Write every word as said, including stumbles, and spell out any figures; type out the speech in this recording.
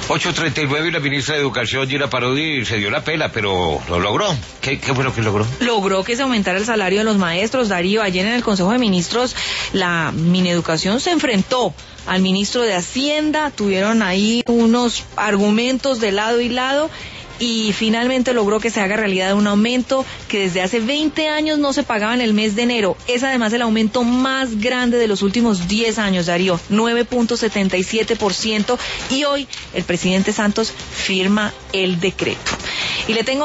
ocho treinta y nueve y la ministra de Educación, Gina Parodi, se dio la pela, pero lo logró. ¿Qué, qué fue lo que logró? Logró que se aumentara el salario de los maestros, Darío. Ayer en el Consejo de Ministros, la Mineducación se enfrentó al ministro de Hacienda, tuvieron ahí unos argumentos de lado y lado, y finalmente logró que se haga realidad un aumento que desde hace veinte años no se pagaba en el mes de enero. Es además el aumento más grande de los últimos diez años, Darío, nueve punto setenta y siete por ciento, y hoy el presidente Santos firma el decreto. Y le tengo